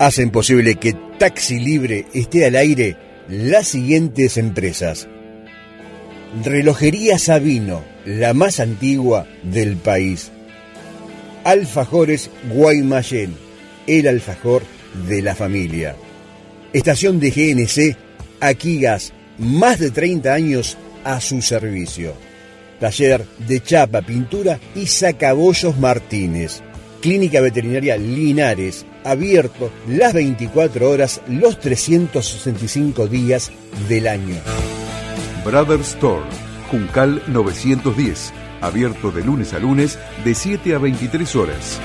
hacen posible que Taxi Libre esté al aire las siguientes empresas. Relojería Sabino, la más antigua del país. Alfajores Guaymallén, el alfajor de la familia. Estación de GNC, Aquigas, más de 30 años a su servicio. Taller de chapa, pintura y sacabollos Martínez. Clínica Veterinaria Linares, abierto las 24 horas, los 365 días del año. Brother Store, Juncal 910, abierto de lunes a lunes de 7 a 23 horas.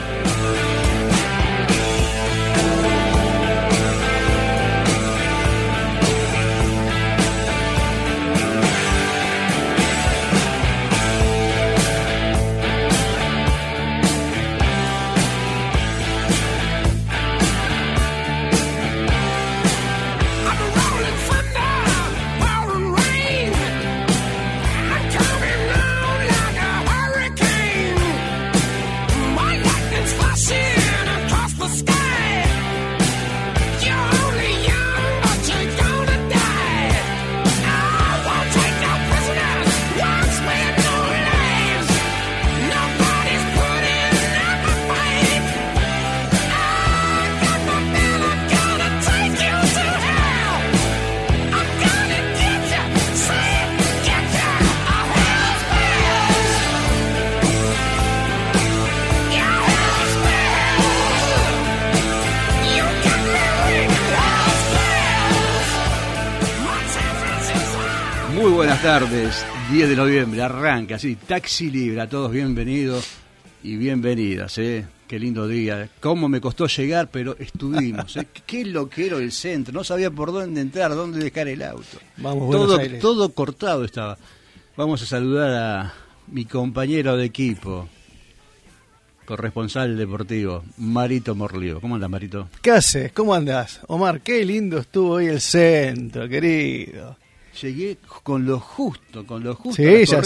Buenas tardes, 10 de noviembre, arranca así, Taxi Libre, a todos bienvenidos y bienvenidas, qué lindo día, cómo me costó llegar, pero estuvimos, qué loquero el centro, no sabía por dónde entrar, dónde dejar el auto, Vamos, todo cortado estaba. Vamos a saludar a mi compañero de equipo, corresponsal deportivo, Marito Morlío. ¿Cómo andas, Marito? ¿Qué haces? ¿Cómo andás? Omar, qué lindo estuvo hoy el centro, querido. Llegué con lo justo. Sí, ya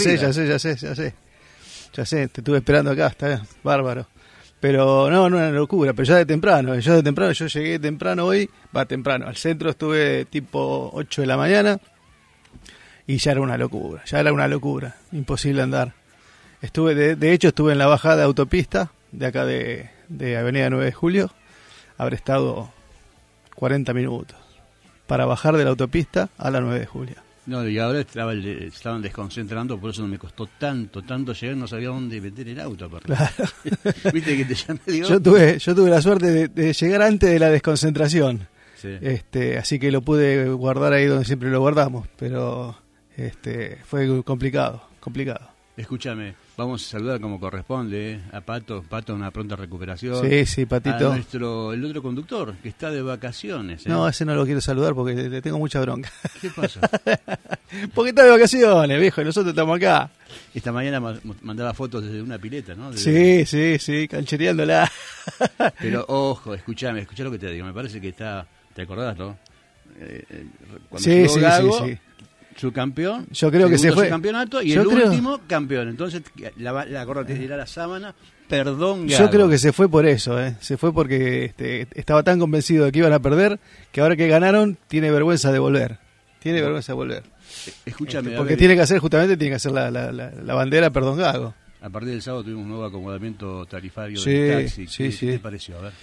sé, te estuve esperando acá, está bien, bárbaro. Pero no una locura, pero ya de temprano, yo llegué temprano hoy, al centro estuve tipo 8 de la mañana y ya era una locura, imposible andar. De hecho estuve en la bajada de autopista, de acá de Avenida 9 de Julio, habré estado 40 minutos para bajar de la autopista a la 9 de Julio. No, y ahora estaban desconcentrando, por eso no me costó tanto llegar, no sabía dónde meter el auto. Aparte. Claro. ¿Viste que te llamé? Digo? Yo tuve la suerte de llegar antes de la desconcentración. Sí. Así que lo pude guardar ahí donde siempre lo guardamos, pero fue complicado. Escúchame, vamos a saludar como corresponde a Pato, una pronta recuperación. Sí, Patito. A el otro conductor, que está de vacaciones. No, ese no lo quiero saludar porque le tengo mucha bronca. ¿Qué pasa? Porque está de vacaciones, viejo, y nosotros estamos acá. Esta mañana mandaba fotos desde una pileta, ¿no? Sí, canchereándola. Pero ojo, escuchá lo que te digo, me parece que está, ¿te acordás, no? Cuando sí. Su campeón, yo creo que se fue su campeonato y el último campeón. Entonces la corona te dirá la sábana, perdón Gago. Yo creo que se fue por eso, se fue porque estaba tan convencido de que iban a perder que ahora que ganaron tiene vergüenza de volver. Escúchame, porque tiene que hacer la bandera perdón Gago. A partir del sábado tuvimos un nuevo acomodamiento tarifario del taxi. Sí. ¿Qué te pareció? A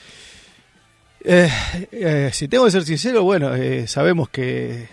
ver. Si tengo que ser sincero, bueno, sabemos que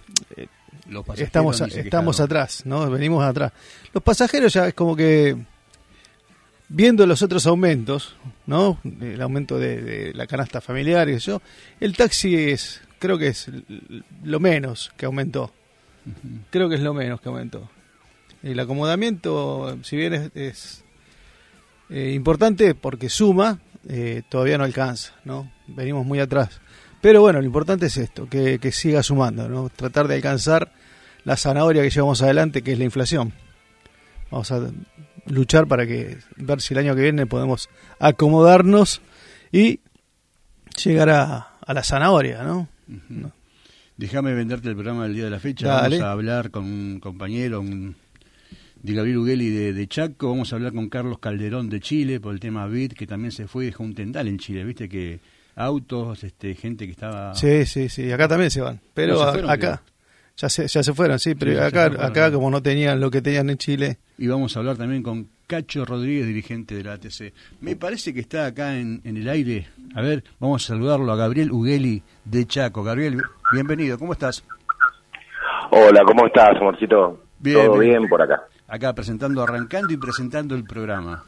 estamos atrás, ¿no? Venimos atrás. Los pasajeros ya es como que viendo los otros aumentos, ¿no? El aumento de la canasta familiar y eso, el taxi creo que es lo menos que aumentó. Creo que es lo menos que aumentó. El acomodamiento, si bien es importante porque suma, todavía no alcanza, ¿no? Venimos muy atrás. Pero bueno, lo importante es esto, que siga sumando, ¿no? Tratar de alcanzar la zanahoria que llevamos adelante, que es la inflación. Vamos a luchar para ver si el año que viene podemos acomodarnos y llegar a la zanahoria, ¿no? Uh-huh. Déjame venderte el programa del día de la fecha. Dale. Vamos a hablar con un compañero, de Gabriel Ughelli de Chaco. Vamos a hablar con Carlos Calderón de Chile por el tema BID, que también se fue y dejó un tendal en Chile. Viste que autos, gente que estaba... Sí, acá también se van, pero No, se fueron, acá ya se fueron, sí, pero acá como no tenían lo que tenían en Chile. Y vamos a hablar también con Cacho Rodríguez, dirigente de la ATC. Me parece que está acá en el aire. A ver, vamos a saludarlo a Gabriel Ughelli de Chaco. Gabriel, bienvenido, ¿cómo estás? Hola, ¿cómo estás, amorcito? Bien, Todo bien por acá. Acá arrancando y presentando el programa.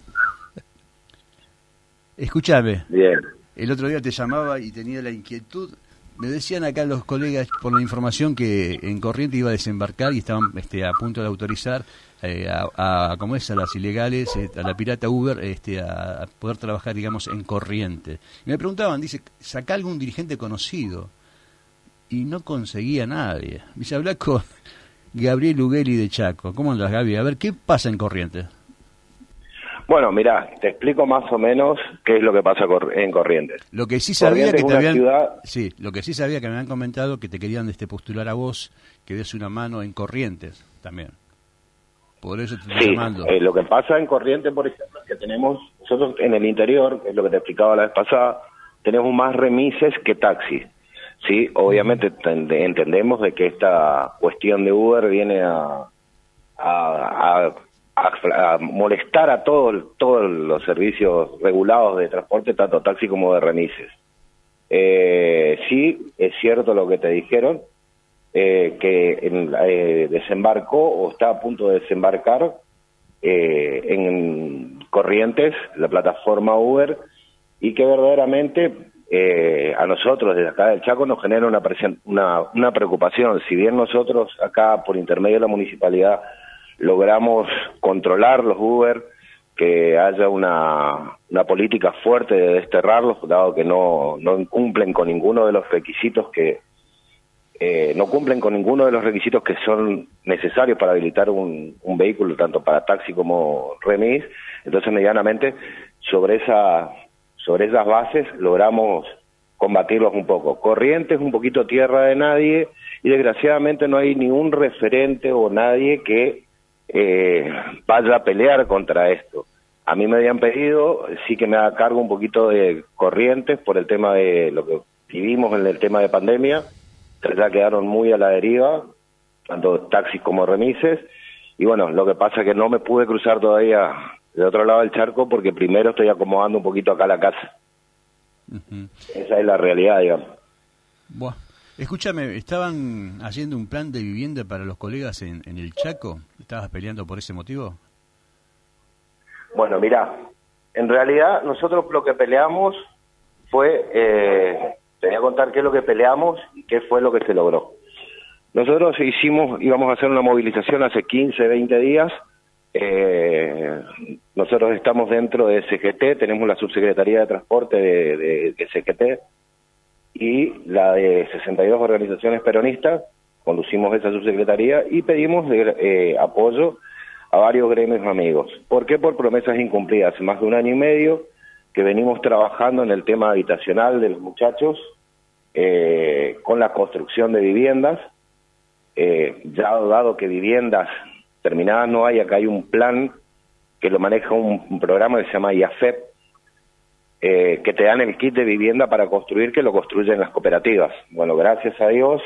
Escúchame. Bien. El otro día te llamaba y tenía la inquietud. Me decían acá los colegas por la información que en Corrientes iba a desembarcar y estaban a punto de autorizar como es, a las ilegales, a la pirata Uber, a poder trabajar, digamos, en Corrientes. Y me preguntaban, dice, sacá algún dirigente conocido. Y no conseguía nadie. Dice, habla con Gabriel Ughelli de Chaco. ¿Cómo andas, Gaby? A ver, ¿qué pasa en Corrientes? Bueno, mirá, te explico más o menos qué es lo que pasa en Corrientes. Lo que sí sabía Corrientes que es te una habían... ciudad... Sí, lo que sí sabía que me habían comentado que te querían postular a vos, que des una mano en Corrientes también. Por eso te estoy llamando. Lo que pasa en Corrientes, por ejemplo, es que tenemos, nosotros en el interior, que es lo que te explicaba la vez pasada, tenemos más remises que taxis. Sí, obviamente entendemos de que esta cuestión de Uber viene a molestar a todos los servicios regulados de transporte, tanto taxi como de remises. Sí, es cierto lo que te dijeron, que desembarcó o está a punto de desembarcar en Corrientes la plataforma Uber, y que verdaderamente a nosotros desde acá del Chaco nos genera una preocupación. Si bien nosotros acá por intermedio de la municipalidad logramos controlar los Uber, que haya una política fuerte de desterrarlos, dado que no cumplen con ninguno de los requisitos que son necesarios para habilitar un vehículo, tanto para taxi como remis. Entonces, medianamente, sobre esas bases logramos combatirlos un poco. Corrientes es un poquito tierra de nadie, y desgraciadamente no hay ni un referente o nadie que vaya a pelear contra esto. A mí me habían pedido, sí, que me haga cargo un poquito de Corrientes por el tema de lo que vivimos en el tema de pandemia, que ya quedaron muy a la deriva, tanto taxis como remises, y bueno, lo que pasa es que no me pude cruzar todavía de otro lado del charco porque primero estoy acomodando un poquito acá la casa. Uh-huh. Esa es la realidad, digamos. Buah. Escúchame, ¿estaban haciendo un plan de vivienda para los colegas en el Chaco? ¿Estabas peleando por ese motivo? Bueno, mirá, en realidad nosotros lo que peleamos fue, te voy a contar qué es lo que peleamos y qué fue lo que se logró. Nosotros íbamos a hacer una movilización hace 15, 20 días. Nosotros estamos dentro de SGT, tenemos la subsecretaría de transporte de SGT y la de 62 organizaciones peronistas. Conducimos esa subsecretaría y pedimos apoyo a varios gremios amigos. ¿Por qué? Por promesas incumplidas. Hace más de 1 año y medio que venimos trabajando en el tema habitacional de los muchachos, con la construcción de viviendas. Ya dado que viviendas terminadas no hay, acá hay un plan que lo maneja un programa que se llama IAFEP, que te dan el kit de vivienda para construir, que lo construyen las cooperativas. Bueno, gracias a Dios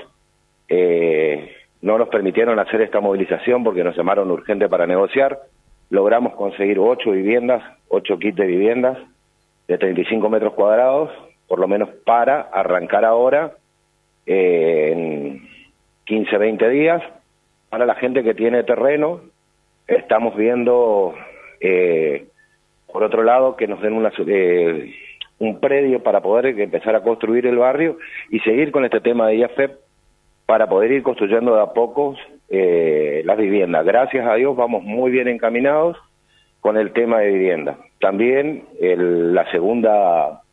no nos permitieron hacer esta movilización porque nos llamaron urgente para negociar. Logramos conseguir 8 viviendas, 8 kits de viviendas de 35 metros cuadrados, por lo menos para arrancar ahora en 15, 20 días. Para la gente que tiene terreno, estamos viendo, por otro lado, que nos den un predio para poder empezar a construir el barrio y seguir con este tema de IAFEP para poder ir construyendo de a pocos las viviendas. Gracias a Dios vamos muy bien encaminados con el tema de vivienda. También la segunda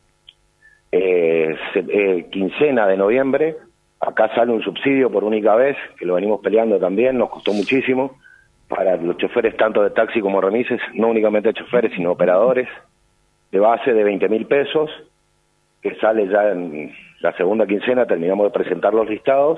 quincena de noviembre, acá sale un subsidio por única vez, que lo venimos peleando también, nos costó muchísimo, para los choferes tanto de taxi como remises, no únicamente choferes, sino operadores, de base de 20.000 pesos, que sale ya en la segunda quincena, terminamos de presentar los listados.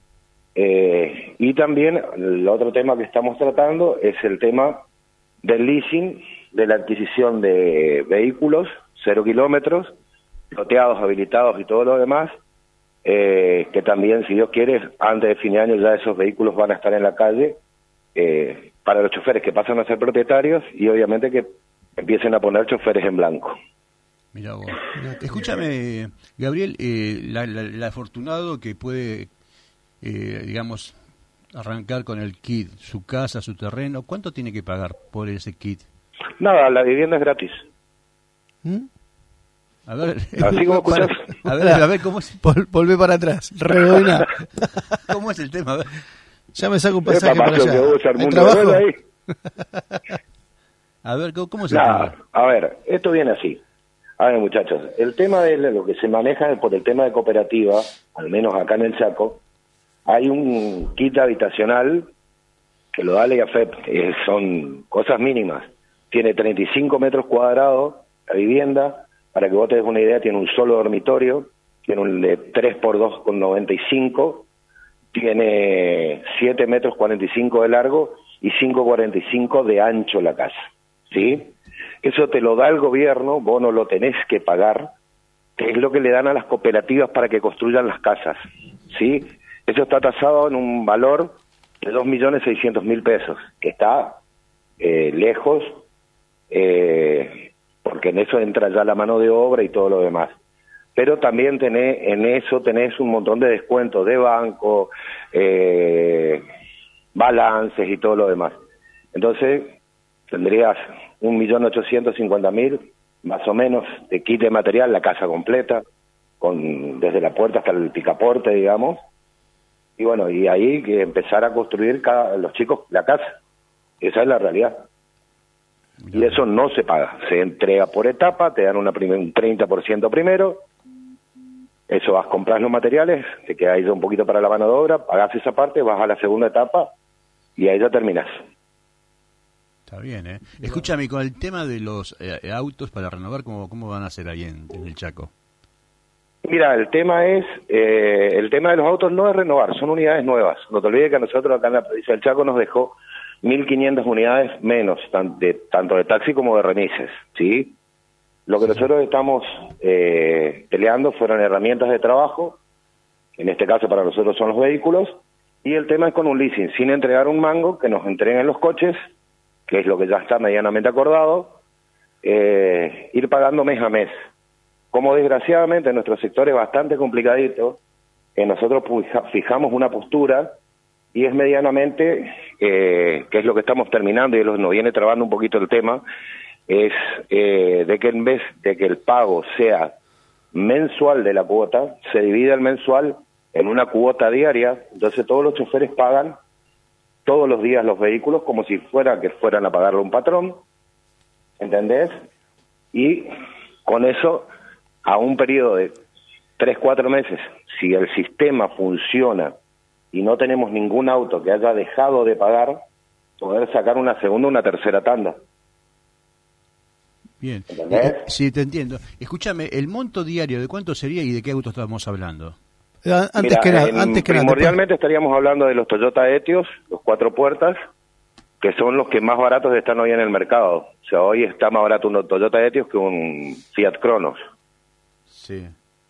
Y también el otro tema que estamos tratando es el tema del leasing, de la adquisición de vehículos 0 kilómetros, loteados, habilitados y todo lo demás, que también, si Dios quiere, antes de fin de año ya esos vehículos van a estar en la calle, para los choferes que pasan a ser propietarios y obviamente que empiecen a poner choferes en blanco. Mira vos. Escúchame, Gabriel, el afortunado que puede, digamos, arrancar con el kit, su casa, su terreno, ¿cuánto tiene que pagar por ese kit? Nada, la vivienda es gratis. A ver, así como escuchas. A ver cómo es. Volvé para atrás, rebobina. ¿Cómo es el tema? A ver. Ya me saco un pasaje para allá. ¿Hay trabajo? Ahí. A ver, ¿cómo es el tema? A ver, esto viene así. A ver, muchachos, el tema de lo que se maneja por el tema de cooperativa, al menos acá en el Chaco, hay un kit habitacional que lo da la IAFEP, son cosas mínimas. Tiene 35 metros cuadrados la vivienda, para que vos te des una idea, tiene un solo dormitorio, tiene un de 3x2,95, tiene 7 metros 45 de largo y 5,45 de ancho la casa, ¿sí? Eso te lo da el gobierno, vos no lo tenés que pagar, que es lo que le dan a las cooperativas para que construyan las casas, ¿sí? Eso está tasado en un valor de 2.600.000 pesos, que está lejos, porque en eso entra ya la mano de obra y todo lo demás. Pero también en eso tenés un montón de descuentos de banco, balances y todo lo demás. Entonces, tendrías 1.850.000 más o menos de kit de material, la casa completa, desde la puerta hasta el picaporte, digamos. Y bueno, y ahí que empezar a construir los chicos la casa. Esa es la realidad. Y eso no se paga, se entrega por etapa, te dan un 30% primero, eso vas, compras los materiales, te queda ahí un poquito para la mano de obra, pagás esa parte, vas a la segunda etapa y ahí ya terminás. Está bien, ¿eh? Escúchame, con el tema de los autos para renovar, ¿cómo van a hacer ahí en el Chaco? Mira, el tema de los autos no es renovar, son unidades nuevas. No te olvides que a nosotros acá en la provincia del Chaco nos dejó 1.500 unidades menos, tanto de taxi como de remises, ¿sí? Lo que nosotros estamos peleando fueron herramientas de trabajo, en este caso para nosotros son los vehículos, y el tema es con un leasing, sin entregar un mango, que nos entreguen los coches, que es lo que ya está medianamente acordado, ir pagando mes a mes. Como desgraciadamente nuestro sector es bastante complicadito, nosotros fijamos una postura y es medianamente, que es lo que estamos terminando y nos viene trabando un poquito el tema, es de que en vez de que el pago sea mensual de la cuota, se divide el mensual en una cuota diaria, entonces todos los choferes pagan todos los días los vehículos como si fueran a pagarle a un patrón, ¿entendés? Y con eso, a un periodo de 3-4 meses, si el sistema funciona y no tenemos ningún auto que haya dejado de pagar, poder sacar una segunda o una tercera tanda. Bien, sí, te entiendo. Escúchame, ¿el monto diario de cuánto sería y de qué auto estamos hablando? Primordialmente estaríamos hablando de los Toyota Etios, los 4 puertas, que son los que más baratos están hoy en el mercado. O sea, hoy está más barato un Toyota Etios que un Fiat Cronos. Sí.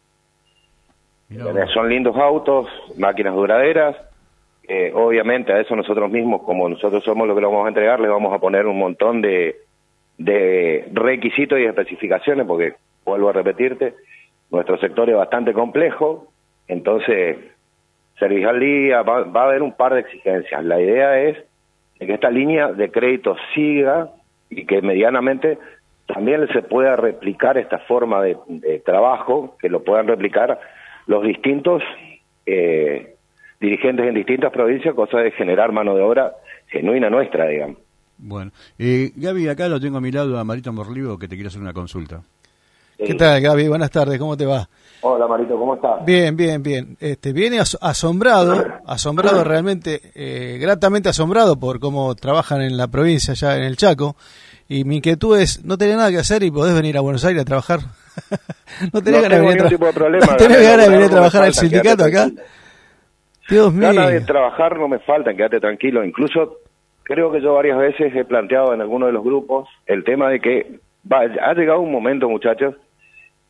Son lindos autos, máquinas duraderas. Obviamente a eso nosotros mismos, como nosotros somos los que lo vamos a entregar, le vamos a poner un montón de requisitos y especificaciones, porque, vuelvo a repetirte, nuestro sector es bastante complejo, entonces servicio al día, va a haber un par de exigencias. La idea es que esta línea de crédito siga y que medianamente también se pueda replicar esta forma de trabajo, que lo puedan replicar los distintos dirigentes en distintas provincias, cosa de generar mano de obra genuina nuestra, digamos. Bueno, Gaby, acá lo tengo a mi lado a Marito Morlivo, que te quiere hacer una consulta. ¿Qué tal, Gaby? Buenas tardes, ¿cómo te va? Hola, Marito, ¿cómo estás? Bien. Viene asombrado realmente, gratamente asombrado por cómo trabajan en la provincia, allá en el Chaco, y mi inquietud es, ¿no tenés nada que hacer y podés venir a Buenos Aires a trabajar? ¿No tenés ganas de venir a trabajar al sindicato acá? Dios mío. Ganas de trabajar no me faltan, quédate tranquilo. Incluso creo que yo varias veces he planteado en alguno de los grupos el tema de que ha llegado un momento, muchachos,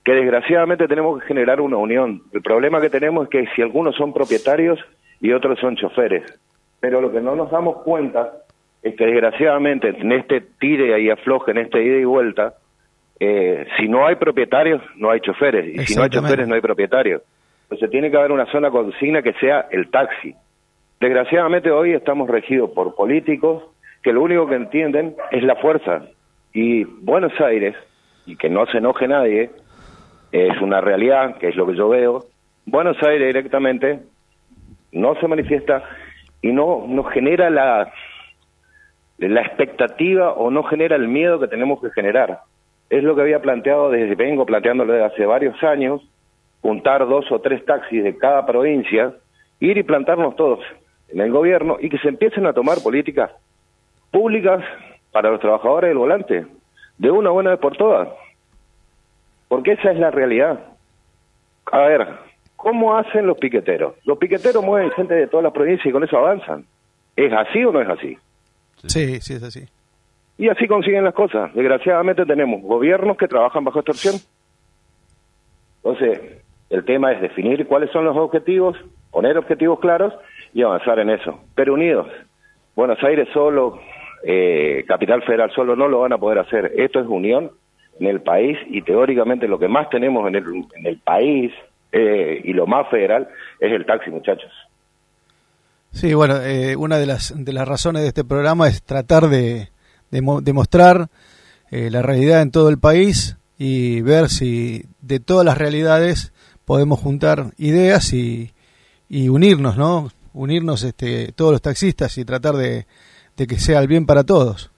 que desgraciadamente tenemos que generar una unión. El problema que tenemos es que si algunos son propietarios y otros son choferes, pero lo que no nos damos cuenta es que desgraciadamente en este tire y afloje, en este ida y vuelta, si no hay propietarios, no hay choferes, y si no hay choferes, no hay propietarios. Entonces tiene que haber una zona consigna que sea el taxi. Desgraciadamente hoy estamos regidos por políticos que lo único que entienden es la fuerza. Y Buenos Aires, y que no se enoje nadie, es una realidad, que es lo que yo veo, Buenos Aires directamente no se manifiesta y no genera la expectativa o no genera el miedo que tenemos que generar. Es lo que había planteado, vengo planteándolo desde hace varios años, juntar 2 o 3 taxis de cada provincia, ir y plantarnos todos en el gobierno y que se empiecen a tomar políticas públicas para los trabajadores del volante, de una buena vez por todas. Porque esa es la realidad. A ver, ¿cómo hacen los piqueteros? Los piqueteros mueven gente de todas las provincias y con eso avanzan. ¿Es así o no es así? Sí, sí es así. Y así consiguen las cosas. Desgraciadamente tenemos gobiernos que trabajan bajo extorsión. Entonces, el tema es definir cuáles son los objetivos, poner objetivos claros y avanzar en eso. Pero unidos. Buenos Aires solo, Capital Federal solo no lo van a poder hacer. Esto es unión en el país y teóricamente lo que más tenemos en el país y lo más federal es el taxi, muchachos. Sí, bueno, una de las razones de este programa es tratar de mostrar la realidad en todo el país y ver si de todas las realidades podemos juntar ideas y unirnos, ¿no? Unirnos todos los taxistas y tratar de que sea el bien para todos.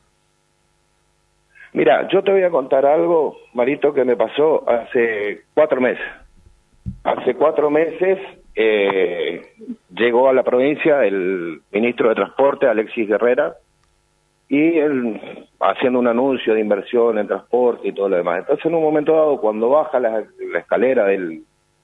Mira, yo te voy a contar algo, Marito, que me pasó hace 4 meses. Hace 4 meses llegó a la provincia el ministro de Transporte, Alexis Guerrera, y él haciendo un anuncio de inversión en transporte y todo lo demás. Entonces, en un momento dado, cuando baja la escalera del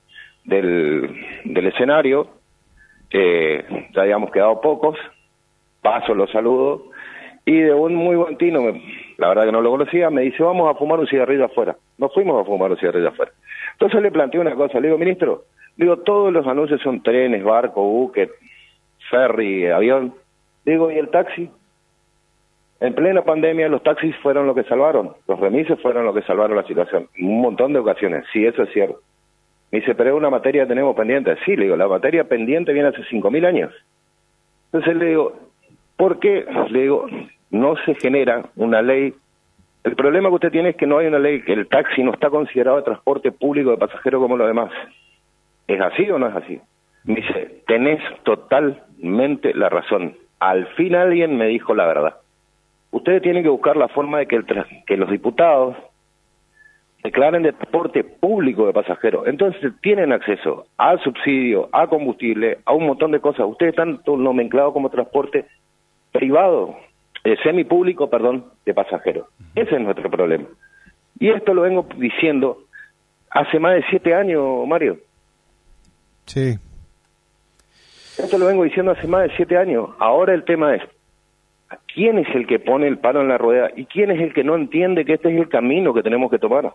escenario, ya habíamos quedado pocos, paso, los saludo, y de un muy buen tino, la verdad que no lo conocía, me dice, vamos a fumar un cigarrillo afuera. Nos fuimos a fumar un cigarrillo afuera. Entonces le planteé una cosa, le digo, ministro, todos los anuncios son trenes, barco, buque, ferry, avión. Digo, ¿y el taxi? En plena pandemia los taxis fueron lo que salvaron, los remises fueron lo que salvaron la situación, en un montón de ocasiones, sí, eso es cierto. Me dice, pero es una materia que tenemos pendiente. Sí, le digo, la materia pendiente viene hace 5.000 años. Entonces le digo, ¿por qué? Le digo, no se genera una ley. El problema que usted tiene es que no hay una ley, que el taxi no está considerado transporte público de pasajeros como los demás. ¿Es así o no es así? Me dice, tenés totalmente la razón. Al fin alguien me dijo la verdad. Ustedes tienen que buscar la forma de que los diputados declaren de transporte público de pasajeros. Entonces tienen acceso al subsidio, a combustible, a un montón de cosas. Ustedes están nomenclados como transporte privado, semipúblico, de pasajeros. Ese es nuestro problema. Y esto lo vengo diciendo hace más de 7 años, Mario. Sí. Esto lo vengo diciendo hace más de 7 años. Ahora el tema es, ¿quién es el que pone el palo en la rueda? ¿Y quién es el que no entiende que este es el camino que tenemos que tomar?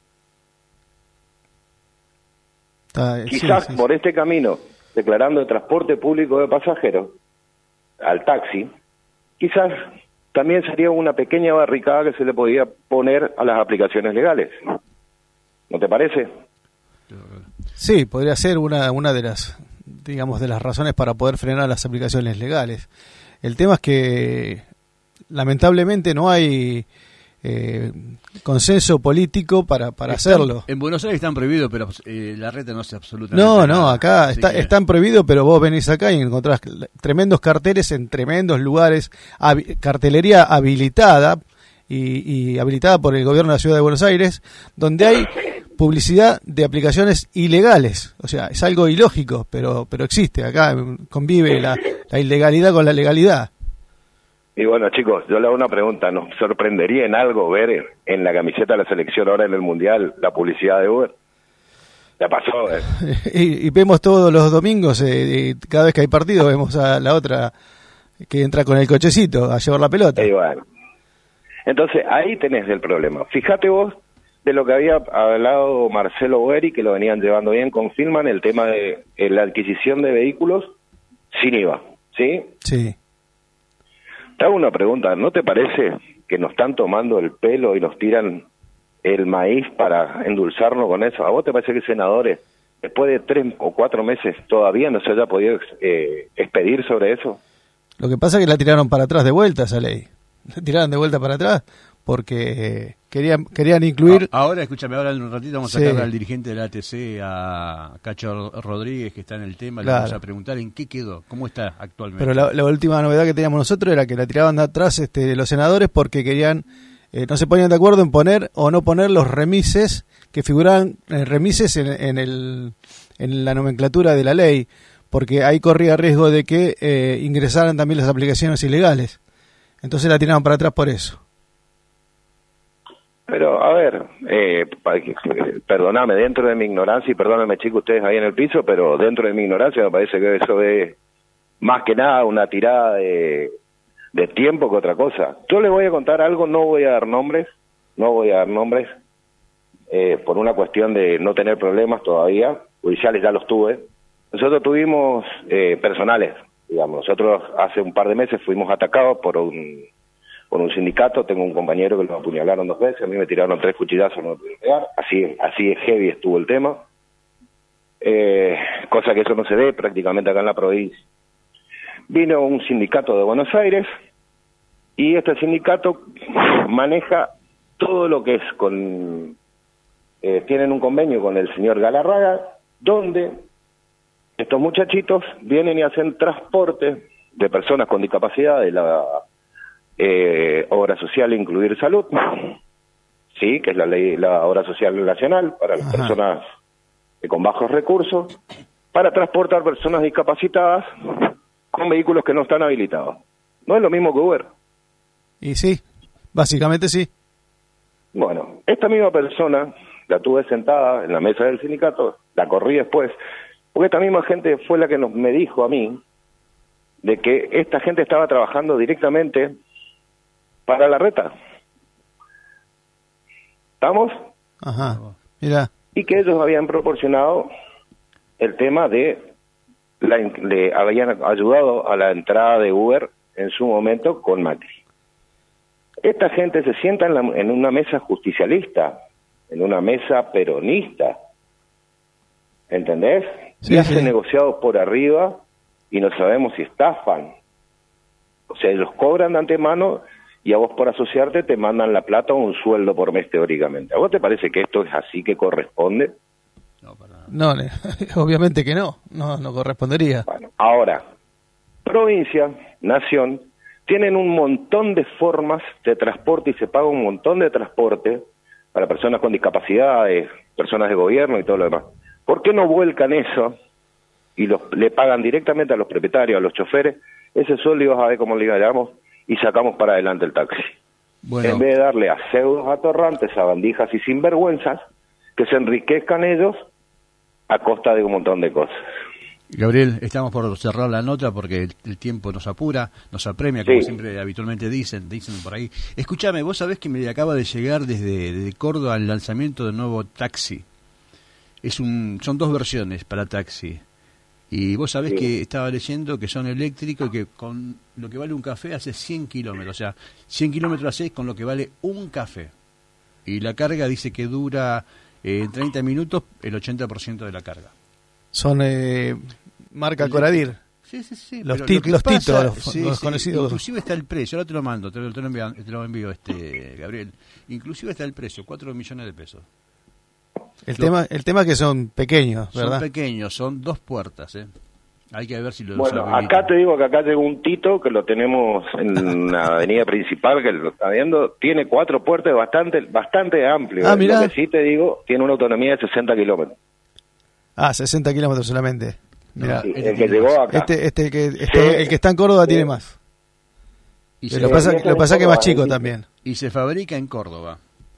Quizás por este camino, declarando el transporte público de pasajeros al taxi, quizás también sería una pequeña barricada que se le podía poner a las aplicaciones legales. ¿No te parece? Sí, podría ser una de las, digamos, de las razones para poder frenar las aplicaciones legales. El tema es que lamentablemente no hay consenso político para hacerlo. En Buenos Aires están prohibidos, pero la red no hace absolutamente nada. No, acá están prohibidos, pero vos venís acá y encontrás tremendos carteles en tremendos lugares, cartelería habilitada y habilitada por el gobierno de la Ciudad de Buenos Aires, donde hay publicidad de aplicaciones ilegales. O sea, es algo ilógico, pero existe. Acá convive la ilegalidad con la legalidad. Y bueno, chicos, yo le hago una pregunta. ¿Nos sorprendería en algo ver en la camiseta de la selección ahora en el Mundial la publicidad de Uber? Ya pasó, y vemos todos los domingos, cada vez que hay partido, vemos a la otra que entra con el cochecito a llevar la pelota. Y bueno. Entonces, ahí tenés el problema. Fíjate vos de lo que había hablado Marcelo Boeri, que lo venían llevando bien con Filman, el tema de la adquisición de vehículos sin IVA, ¿sí? Sí. Te hago una pregunta, ¿no te parece que nos están tomando el pelo y nos tiran el maíz para endulzarnos con eso? ¿A vos te parece que senadores, después de 3 o 4 meses, todavía no se haya podido expedir sobre eso? Lo que pasa es que la tiraron para atrás de vuelta esa ley. La tiraron de vuelta para atrás porque querían incluir... Ahora, escúchame, ahora en un ratito vamos a Sí. sacar al dirigente del ATC, a Cacho Rodríguez, que está en el tema, Claro. le vamos a preguntar en qué quedó, cómo está actualmente. Pero la última novedad que teníamos nosotros era que la tiraban de atrás los senadores porque querían... no se ponían de acuerdo en poner o no poner los remises que figuraban remises en la nomenclatura de la ley, porque ahí corría riesgo de que ingresaran también las aplicaciones ilegales. Entonces la tiraban para atrás por eso. Pero, a ver, perdóname, dentro de mi ignorancia, y perdónenme chicos ustedes ahí en el piso, pero dentro de mi ignorancia me parece que eso es más que nada una tirada de tiempo que otra cosa. Yo les voy a contar algo, no voy a dar nombres, por una cuestión de no tener problemas todavía, judiciales ya los tuve. Nosotros tuvimos personales, digamos, nosotros hace un par de meses fuimos atacados por un sindicato. Tengo un compañero que lo apuñalaron 2 veces, a mí me tiraron 3 cuchillazos, no me pudieron pegar, así de heavy estuvo el tema, cosa que eso no se ve prácticamente acá en la provincia. Vino un sindicato de Buenos Aires y este sindicato maneja todo lo que es tienen un convenio con el señor Galarraga, donde estos muchachitos vienen y hacen transporte de personas con discapacidad de la obra social Incluir Salud, sí, que es la obra social nacional para las personas con bajos recursos, para transportar personas discapacitadas con vehículos que no están habilitados. No es lo mismo que Uber. Y sí, básicamente sí. Bueno, esta misma persona la tuve sentada en la mesa del sindicato, la corrí después, porque esta misma gente fue la que me dijo a mí de que esta gente estaba trabajando directamente para la reta. ¿Estamos? Ajá, mira. Y que ellos habían proporcionado el tema le habían ayudado a la entrada de Uber en su momento con Macri. Esta gente se sienta en una mesa justicialista, en una mesa peronista, ¿entendés? Sí, y hacen sí. negociados por arriba y no sabemos si estafan. O sea, los cobran de antemano y a vos por asociarte te mandan la plata o un sueldo por mes teóricamente. ¿A vos te parece que esto es así que corresponde? No, para nada. No, obviamente que no correspondería. Bueno, ahora, provincia, nación, tienen un montón de formas de transporte y se paga un montón de transporte para personas con discapacidades, personas de gobierno y todo lo demás. ¿Por qué no vuelcan eso y le pagan directamente a los propietarios, a los choferes, ese sueldo y vas a ver cómo le ganamos y sacamos para adelante el taxi? Bueno, En vez de darle a pseudos atorrantes, a bandijas y sinvergüenzas, que se enriquezcan ellos a costa de un montón de cosas. Gabriel, estamos por cerrar la nota porque el tiempo nos apura, nos apremia, como Sí. siempre habitualmente dicen por ahí. Escúchame, vos sabés que me acaba de llegar desde Córdoba el lanzamiento del nuevo taxi. Son 2 versiones para taxi. Y vos sabés Sí. que estaba leyendo que son eléctricos y que con lo que vale un café hace 100 kilómetros. O sea, 100 kilómetros haces con lo que vale un café. Y la carga dice que dura en 30 minutos el 80% de la carga. Son marca Coradir. Sí. Los pero lo que los pasa- titos, los conocidos. Inclusive está el precio, ahora te lo mando, te lo envío, Gabriel. Inclusive está el precio, 4 millones de pesos. El tema que son pequeños, ¿verdad? Son pequeños, son 2 puertas, ¿eh? Hay que ver si lo Bueno, habilitan. acá te digo que acá llegó un Tito, que lo tenemos en la avenida principal, que lo está viendo, tiene 4 puertas bastante amplio. Ah, mirá. Lo que sí te digo, tiene una autonomía de 60 kilómetros. 60 kilómetros solamente. Mirá, Sí, este el que tiene llegó más. acá. el que está en Córdoba tiene más. Y Lo que pasa que es más chico también. y se fabrica en Córdoba.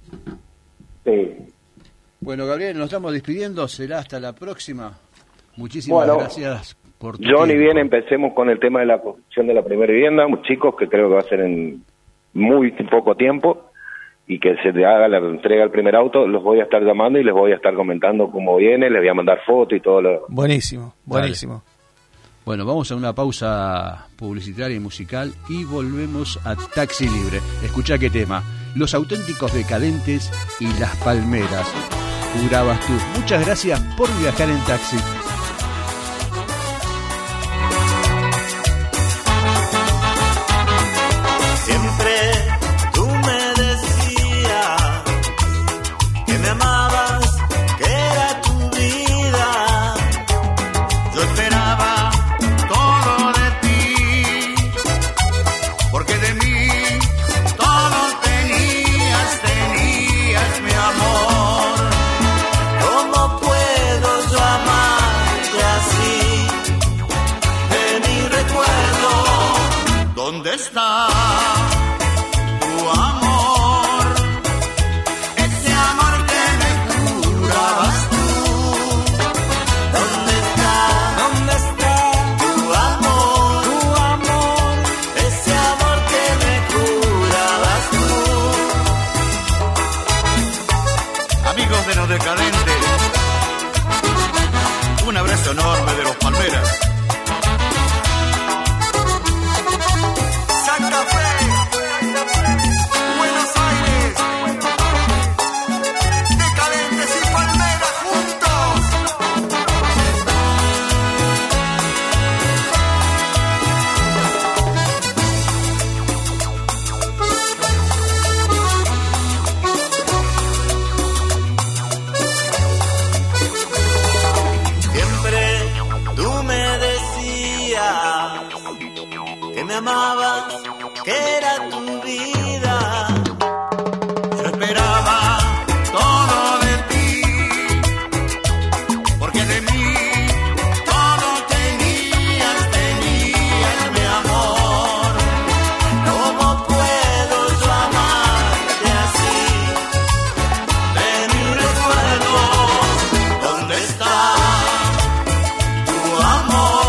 Sí. Bueno, Gabriel, nos estamos despidiendo, será hasta la próxima. Muchísimas Bueno, gracias por tu Yo ni tiempo. bien empecemos con el tema de la construcción de la primera vivienda, chicos, que creo que va a ser en muy poco tiempo. y que se le haga la entrega al primer auto, los voy a estar llamando y les voy a estar comentando cómo viene, les voy a mandar fotos y todo lo... Buenísimo, buenísimo. Dale. Bueno, vamos a una pausa publicitaria y musical y volvemos a Taxi Libre. Escuchá qué tema. Los Auténticos Decadentes y Las Palmeras. Jurabas tú. Muchas gracias por viajar en taxi. Enorme de los Palmeras. Santa Fe, Buenos Aires, Decadentes y Palmeras amabas, que era tu vida. Yo esperaba todo de ti, porque de mí todo tenías, mi amor. ¿Cómo puedo yo amarte así? De mis recuerdos, ¿dónde está tu amor?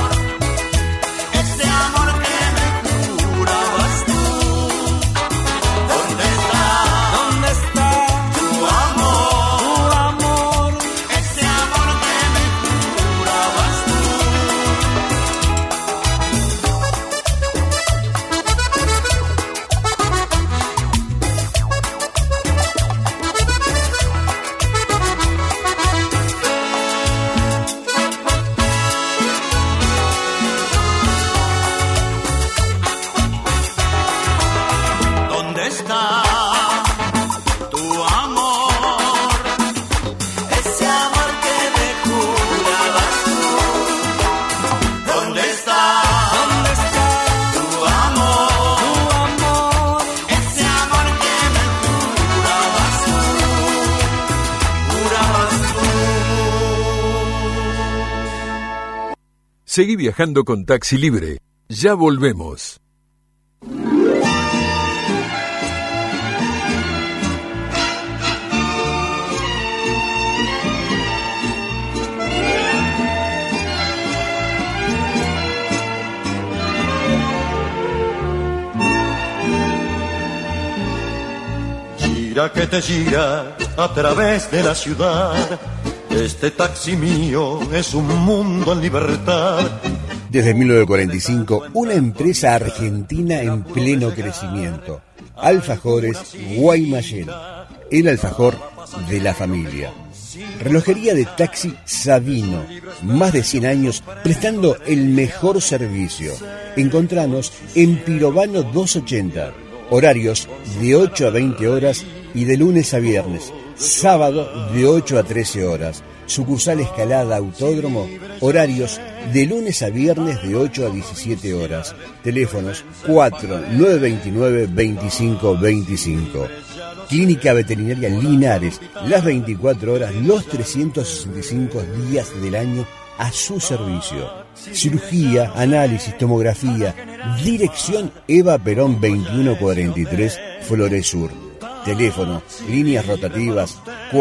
Seguí viajando con Taxi Libre. Ya volvemos. Gira que te gira a través de la ciudad. Este taxi mío es un mundo en libertad. Desde 1945, una empresa argentina en pleno crecimiento. Alfajores Guaymallén, el alfajor de la familia. Relojería de taxi Sabino, más de 100 años prestando el mejor servicio. Encontranos en Pirovano 280, horarios de 8 a 20 horas y de lunes a viernes. Sábado de 8 a 13 horas. Sucursal Escalada Autódromo, horarios de lunes a viernes de 8 a 17 horas. Teléfonos 4-929-2525. Clínica Veterinaria Linares, las 24 horas, los 365 días del año a su servicio. Cirugía, análisis, tomografía. Dirección Eva Perón 2143, Flores Sur. Teléfono, líneas rotativas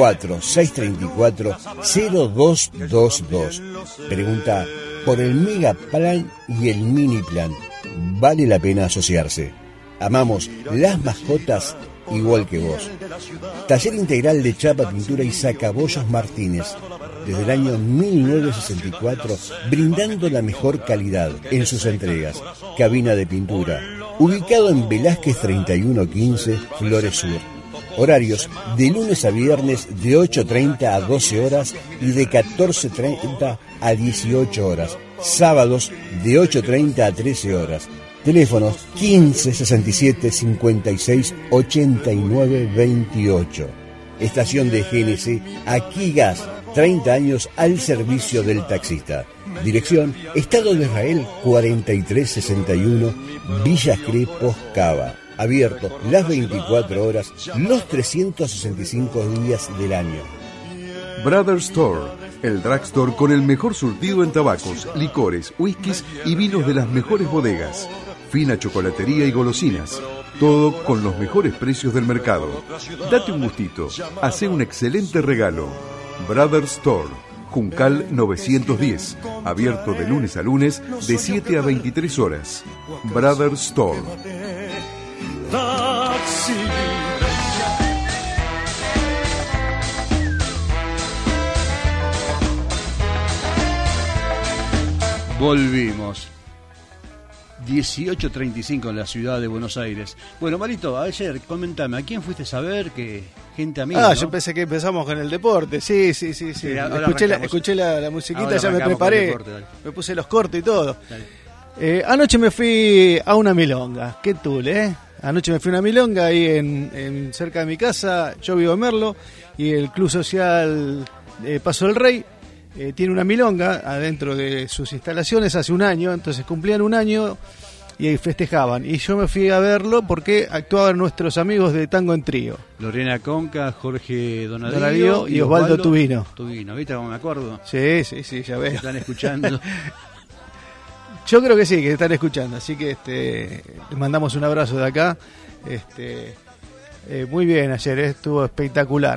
4634-0222. Pregunta por el Mega Plan y el Mini Plan. Vale la pena asociarse. Amamos las mascotas igual que vos. Taller integral de chapa, pintura y sacabollos Martínez. Desde el año 1964, brindando la mejor calidad en sus entregas. Cabina de pintura, ubicado en Velázquez 3115, Flores Sur. Horarios de lunes a viernes de 8:30 a 12 horas y de 14:30 a 18 horas. Sábados de 8:30 a 13 horas. Teléfonos 15 67 56 89 28. Estación de GNC, Aquí Gas, 30 años al servicio del taxista. Dirección, Estado de Israel 4361, Villa Crepos, Cava. Abierto las 24 horas, los 365 días del año. Brother Store, el drugstore con el mejor surtido en tabacos, licores, whiskies y vinos de las mejores bodegas. Fina chocolatería y golosinas. Todo con los mejores precios del mercado. Date un gustito, hace un excelente regalo. Brother Store, Juncal 910, abierto de lunes a lunes de 7 a 23 horas. Brother Store. Taxi. Volvimos. 18:35 en la ciudad de Buenos Aires. Bueno, Marito, ayer comentame, ¿a quién fuiste a ver? Que gente amiga, ¿no? Yo pensé que empezamos con el deporte. Sí. Escuché la musiquita, Ahora ya me arrancamos preparé. con el deporte, Me puse los cortos y todo. Dale. Anoche me fui a una milonga. Qué tul, ¿eh? Anoche me fui a una milonga ahí en cerca de mi casa. Yo vivo en Merlo y el Club Social Paso del Rey tiene una milonga adentro de sus instalaciones hace un año. Entonces cumplían un año y festejaban. Y yo me fui a verlo porque actuaban nuestros amigos de Tango en Trío. Lorena Conca, Jorge Donadío y Osvaldo Tubino. ¿Viste cómo me acuerdo? Sí, ya veo. Están escuchando. Yo creo que sí, que están escuchando, así que les mandamos un abrazo de acá. Muy bien ayer, estuvo espectacular.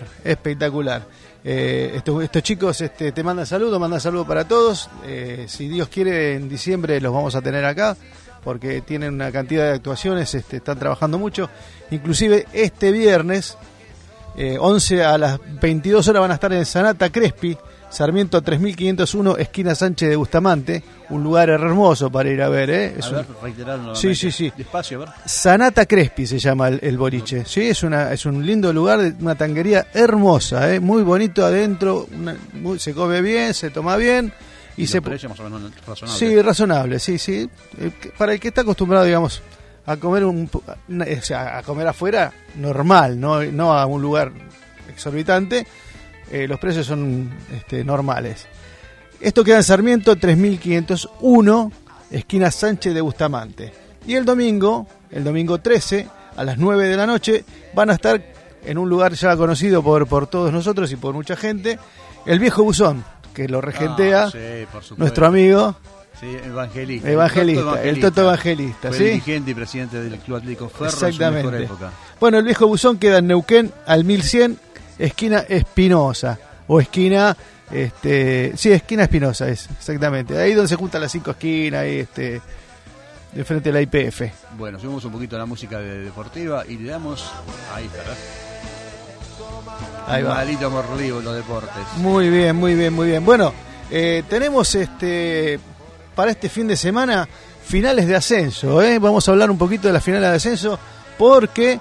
Estos chicos te mandan saludos para todos. Si Dios quiere, en diciembre los vamos a tener acá, porque tienen una cantidad de actuaciones, están trabajando mucho. Inclusive este viernes, 11 a las 22 horas van a estar en Sanata Crespi, Sarmiento 3501, esquina Sánchez de Bustamante, un lugar hermoso para ir a ver, ¿eh? Reiterarlo. Sí. Despacio, a ver. Sanata Crespi se llama el boliche. Sí, es un lindo lugar, una tanguería hermosa, ¿eh? Muy bonito adentro, se come bien, se toma bien y se precios más o menos razonable. Sí, razonable, sí. Para el que está acostumbrado, digamos, a comer a comer afuera, normal, no a un lugar exorbitante. Los precios son normales. Esto queda en Sarmiento 3501, esquina Sánchez de Bustamante. Y el domingo 13, a las 9 de la noche, van a estar en un lugar ya conocido por todos nosotros y por mucha gente, el Viejo Buzón, que lo regentea nuestro amigo. Sí, Evangelista. El Toto Evangelista. Fue ¿sí? dirigente y presidente del Club Atlético Ferro. Exactamente. En su mejor época. Bueno, el Viejo Buzón queda en Neuquén al 1100, esquina Espinosa, o esquina, esquina Espinosa es, exactamente, ahí donde se juntan las 5 esquinas, ahí de frente a la IPF. Bueno, subimos un poquito la música deportiva y le damos, ahí está, ahí va. Malito mordido en los deportes. Muy bien. Bueno, tenemos para este fin de semana finales de ascenso, vamos a hablar un poquito de las finales de ascenso, porque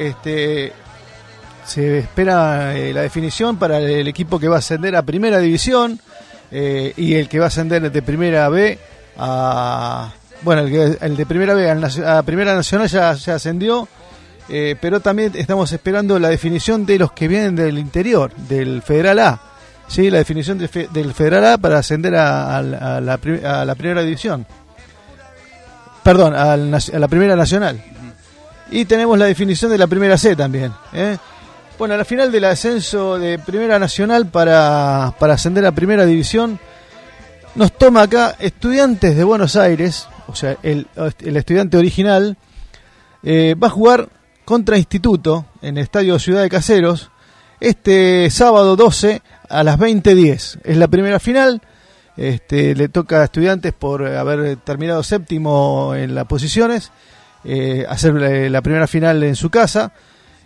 se espera la definición para el equipo que va a ascender a Primera División y el que va a ascender de Primera B a... Bueno, el de Primera B a Primera Nacional ya ascendió, pero también estamos esperando la definición de los que vienen del interior, del Federal A. Sí, la definición del Federal A para ascender a la Primera División. Perdón, a la Primera Nacional. Y tenemos la definición de la Primera C también, Bueno, a la final del ascenso de Primera Nacional para ascender a Primera División, nos toma acá Estudiantes de Buenos Aires, o sea, el estudiante original, va a jugar contra Instituto en el Estadio Ciudad de Caseros, este sábado 12 a las 20:10. Es la primera final, le toca a Estudiantes por haber terminado séptimo en las posiciones, hacer la primera final en su casa.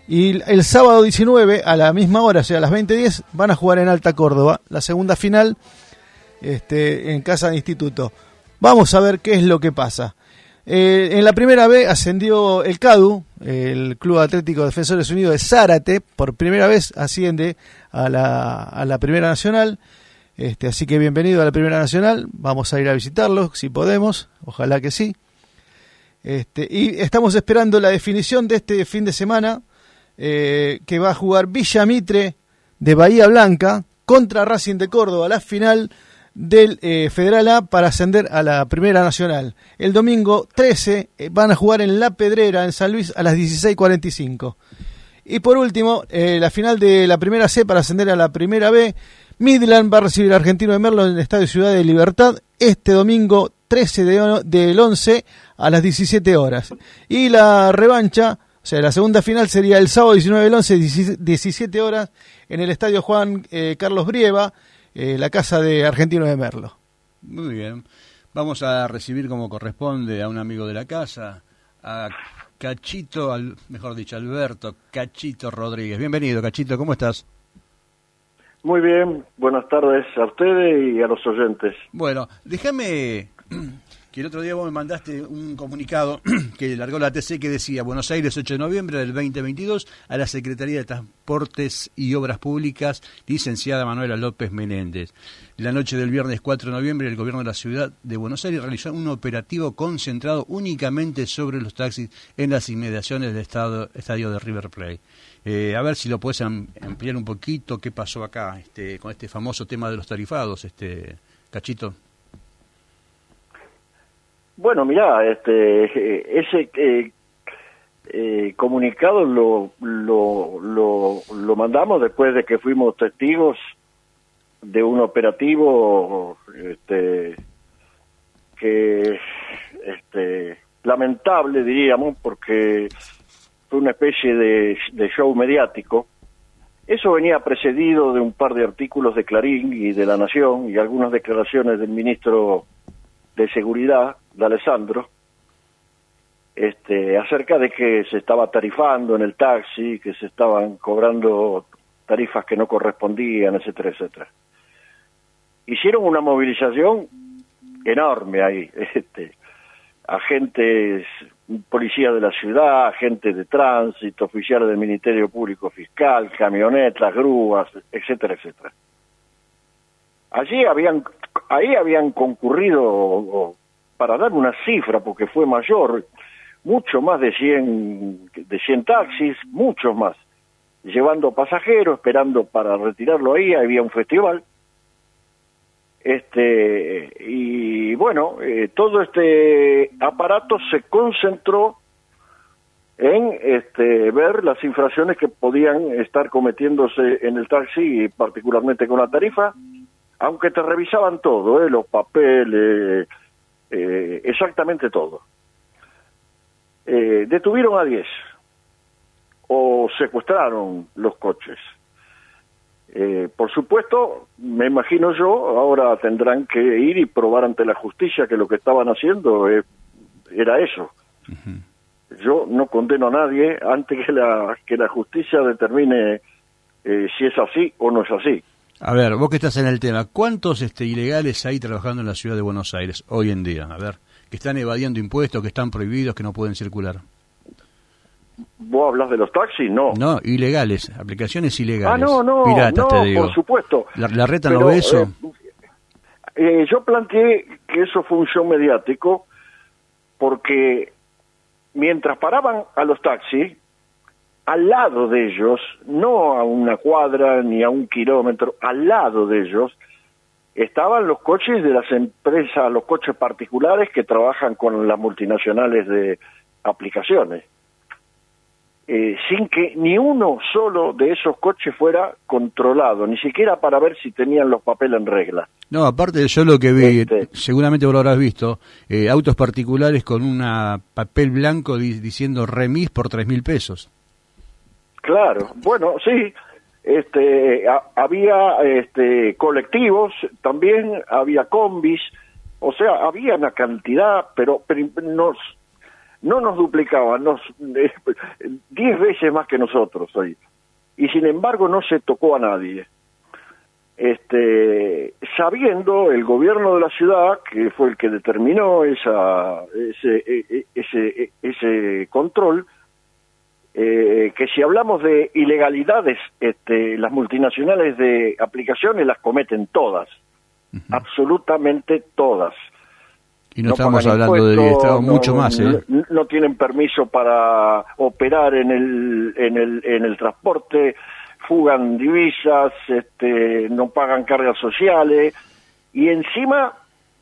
Y el sábado 19, a la misma hora, o sea, a las 20:10, van a jugar en Alta Córdoba, la segunda final en casa de Instituto. Vamos a ver qué es lo que pasa. En la primera B ascendió el CADU, el Club Atlético Defensores Unidos de Zárate, por primera vez asciende a la Primera Nacional. Así que bienvenido a la Primera Nacional, vamos a ir a visitarlo si podemos, ojalá que sí. Y estamos esperando la definición de este fin de semana, que va a jugar Villa Mitre de Bahía Blanca contra Racing de Córdoba, la final del Federal A para ascender a la Primera Nacional. El domingo 13 van a jugar en La Pedrera, en San Luis, a las 16:45. Y por último, la final de la Primera C para ascender a la Primera B. Midland va a recibir a Argentino de Merlo en el Estadio Ciudad de Libertad este domingo 13 del 11 a las 17 horas. Y la revancha, o sea, la segunda final sería el sábado 19 del 11, 17 horas, en el Estadio Juan Carlos Brieva, la casa de Argentino de Merlo. Muy bien. Vamos a recibir como corresponde a un amigo de la casa, a Cachito, mejor dicho, Alberto Cachito Rodríguez. Bienvenido, Cachito, ¿cómo estás? Muy bien, buenas tardes a ustedes y a los oyentes. Bueno, déjame que el otro día vos me mandaste un comunicado que largó la TC que decía: Buenos Aires, 8 de noviembre del 2022, a la Secretaría de Transportes y Obras Públicas, licenciada Manuela López Menéndez. La noche del viernes 4 de noviembre, el gobierno de la ciudad de Buenos Aires realizó un operativo concentrado únicamente sobre los taxis en las inmediaciones del estadio de River Plate. A ver si lo puedes ampliar un poquito, qué pasó acá con este famoso tema de los tarifados, Cachito. Bueno, mirá, ese comunicado lo mandamos después de que fuimos testigos de un operativo que lamentable, diríamos, porque fue una especie de show mediático. Eso venía precedido de un par de artículos de Clarín y de La Nación y algunas declaraciones del ministro de Seguridad, de Alessandro, acerca de que se estaba tarifando en el taxi, que se estaban cobrando tarifas que no correspondían, etcétera, etcétera. Hicieron una movilización enorme ahí, agentes, policías de la ciudad, agentes de tránsito, oficiales del Ministerio Público Fiscal, camionetas, grúas, etcétera, etcétera. Ahí habían concurrido, para dar una cifra, porque fue mayor, mucho más de 100 taxis, muchos más, llevando pasajeros, esperando para retirarlo ahí, había un festival. Y bueno, todo este aparato se concentró en ver las infracciones que podían estar cometiéndose en el taxi, particularmente con la tarifa, aunque te revisaban todo, los papeles, exactamente todo. Detuvieron a 10 o secuestraron los coches. Por supuesto, me imagino yo, ahora tendrán que ir y probar ante la justicia que lo que estaban haciendo era eso. Uh-huh. Yo no condeno a nadie antes que la justicia determine si es así o no es así. A ver, vos que estás en el tema, ¿cuántos ilegales hay trabajando en la ciudad de Buenos Aires hoy en día? A ver, que están evadiendo impuestos, que están prohibidos, que no pueden circular. ¿Vos hablas de los taxis? No. No, ilegales, aplicaciones ilegales. No, piratas, te digo. Por supuesto. ¿La reta no ve eso? Yo planteé que eso fue un show mediático porque mientras paraban a los taxis, al lado de ellos, no a una cuadra ni a un kilómetro, al lado de ellos, estaban los coches de las empresas, los coches particulares que trabajan con las multinacionales de aplicaciones. Sin que ni uno solo de esos coches fuera controlado, ni siquiera para ver si tenían los papeles en regla. No, aparte yo lo que vi, seguramente vos lo habrás visto, autos particulares con un papel blanco diciendo remis por 3.000 pesos. Claro, bueno, sí, había colectivos, también había combis, o sea, había una cantidad, pero no nos duplicaban, 10 veces más que nosotros hoy. Y sin embargo no se tocó a nadie. Sabiendo el gobierno de la ciudad, que fue el que determinó ese control, que si hablamos de ilegalidades, las multinacionales de aplicaciones las cometen todas, absolutamente todas. Y no estamos hablando de 10, estamos mucho más, ¿eh? No tienen permiso para operar en el transporte, fugan divisas, no pagan cargas sociales y encima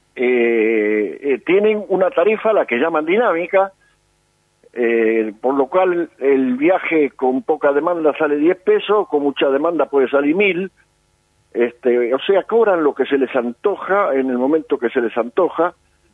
tienen una tarifa, la que llaman dinámica, por lo cual el viaje con poca demanda sale 10 pesos, con mucha demanda puede salir 1.000, o sea, cobran lo que se les antoja en el momento que se les antoja,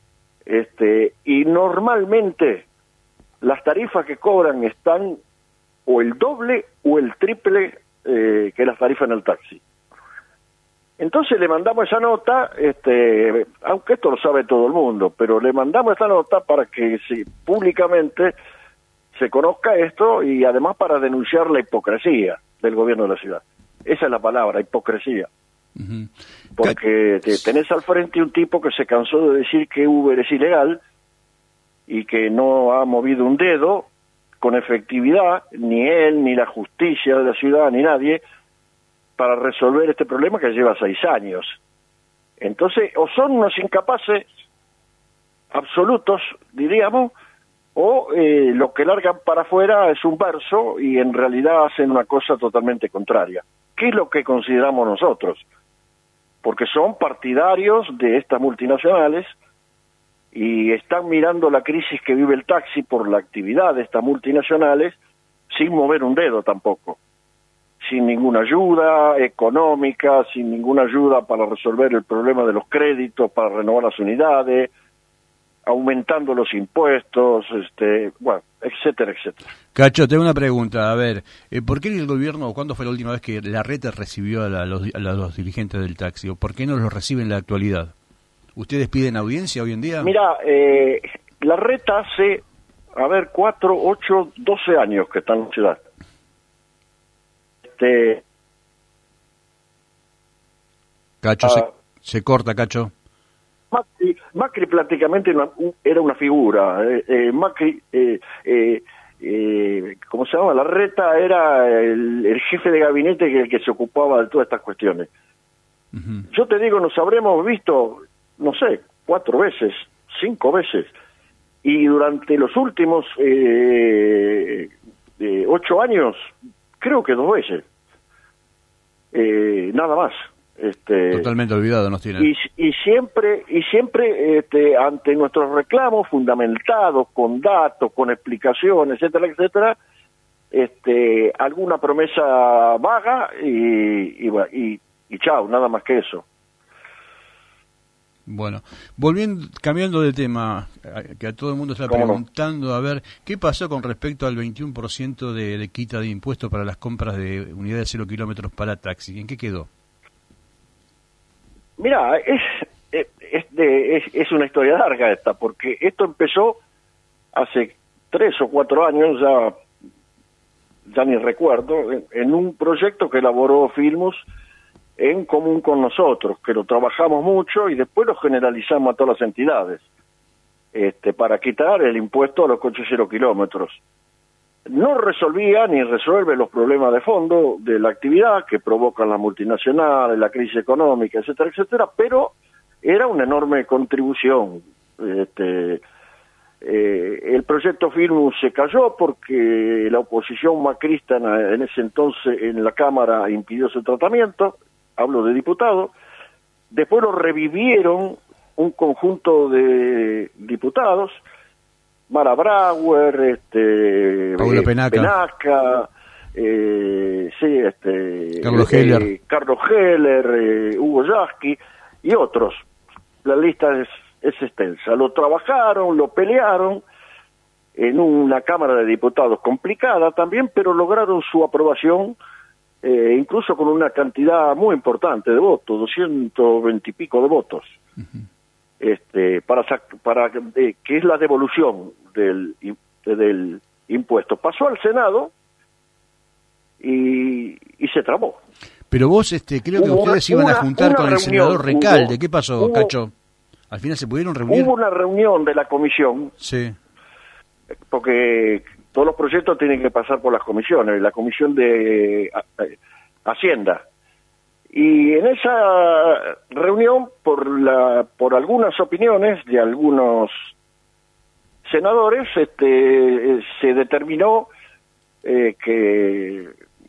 y normalmente las tarifas que cobran están o el doble o el triple que las tarifas en el taxi. Entonces le mandamos esa nota, aunque esto lo sabe todo el mundo, pero le mandamos esa nota para que públicamente se conozca esto y además para denunciar la hipocresía del gobierno de la ciudad. Esa es la palabra, hipocresía. Uh-huh. Porque tenés al frente un tipo que se cansó de decir que Uber es ilegal y que no ha movido un dedo con efectividad, ni él, ni la justicia de la ciudad, ni nadie, para resolver este problema que lleva 6 años. Entonces, o son unos incapaces absolutos, diríamos, o lo que largan para afuera es un verso y en realidad hacen una cosa totalmente contraria. ¿Qué es lo que consideramos nosotros? Porque son partidarios de estas multinacionales y están mirando la crisis que vive el taxi por la actividad de estas multinacionales sin mover un dedo tampoco, sin ninguna ayuda económica, sin ninguna ayuda para resolver el problema de los créditos, para renovar las unidades, aumentando los impuestos, bueno, etcétera, etcétera. Cacho, tengo una pregunta, a ver, ¿por qué el gobierno, o cuándo fue la última vez que la Reta recibió a los dirigentes del taxi, o por qué no los recibe en la actualidad? ¿Ustedes piden audiencia hoy en día? Mira, la Reta hace, 4, 8, 12 años que está en la ciudad. Cacho, se corta, Cacho. Macri prácticamente era una figura. Macri, ¿cómo se llama? La Reta era el jefe de gabinete que se ocupaba de todas estas cuestiones. Uh-huh. Yo te digo, nos habremos visto, no sé, 4 veces, 5 veces. Y durante los últimos 8 años, creo que 2 veces. Nada más. Totalmente olvidado nos tienen. Y siempre ante nuestros reclamos fundamentados con datos, con explicaciones, etcétera, etcétera, alguna promesa vaga y chao, nada más que eso. Bueno, cambiando de tema, que a todo el mundo está preguntando, a ver, ¿qué pasó con respecto al 21% de quita de impuestos para las compras de unidades de 0 kilómetros para taxi? ¿En qué quedó? Mira, es una historia larga esta, porque esto empezó hace 3 o 4 años, ya ni recuerdo, en un proyecto que elaboró Filmus en común con nosotros, que lo trabajamos mucho y después lo generalizamos a todas las entidades, para quitar el impuesto a los coches 0 kilómetros. No resolvía ni resuelve los problemas de fondo de la actividad que provocan las multinacionales, la crisis económica, etcétera, etcétera, pero era una enorme contribución. El proyecto Filmus se cayó porque la oposición macrista en ese entonces en la Cámara impidió su tratamiento, hablo de diputados. Después lo revivieron un conjunto de diputados, Mara Brauer, Paula Penaca, Carlos Heller, Hugo Yasky y otros. La lista es extensa. Lo trabajaron, lo pelearon en una Cámara de Diputados complicada también, pero lograron su aprobación incluso con una cantidad muy importante de votos, 220 y pico de votos. Uh-huh. que es la devolución del impuesto. Pasó al Senado y se trabó. Pero vos, creo que ustedes iban a juntar con el senador Recalde. ¿Qué pasó, Cacho? ¿Al final se pudieron reunir? Hubo una reunión de la comisión, sí, porque todos los proyectos tienen que pasar por las comisiones, la comisión de Hacienda. Y en esa reunión, por algunas opiniones de algunos senadores, se determinó que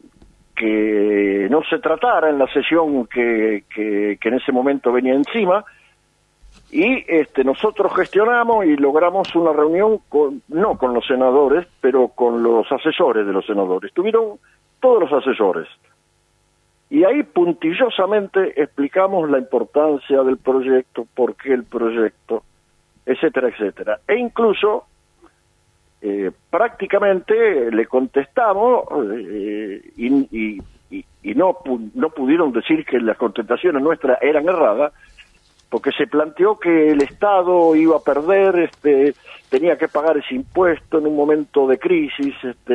no se tratara en la sesión que en ese momento venía encima, y nosotros gestionamos y logramos una reunión no con los senadores, pero con los asesores de los senadores. Estuvieron todos los asesores. Y ahí puntillosamente explicamos la importancia del proyecto, por qué el proyecto, etcétera, etcétera. E incluso prácticamente le contestamos y no pudieron decir que las contestaciones nuestras eran erradas, porque se planteó que el Estado iba a perder, tenía que pagar ese impuesto en un momento de crisis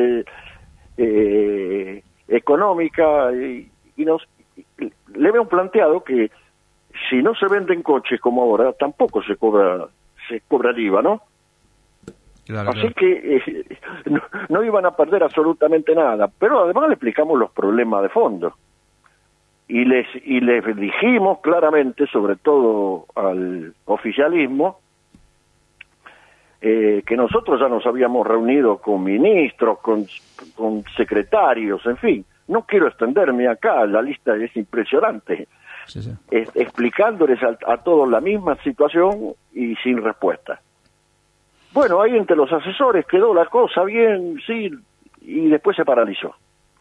económica, y le habían planteado que si no se venden coches como ahora, tampoco se cobra el IVA, ¿no? Claro, Así que no iban a perder absolutamente nada, pero además le explicamos los problemas de fondo. Y les dijimos claramente, sobre todo al oficialismo, que nosotros ya nos habíamos reunido con ministros, con secretarios, en fin. No quiero extenderme acá, la lista es impresionante. Sí, sí. Explicándoles a todos la misma situación y sin respuesta. Bueno, ahí entre los asesores quedó la cosa bien, sí, y después se paralizó.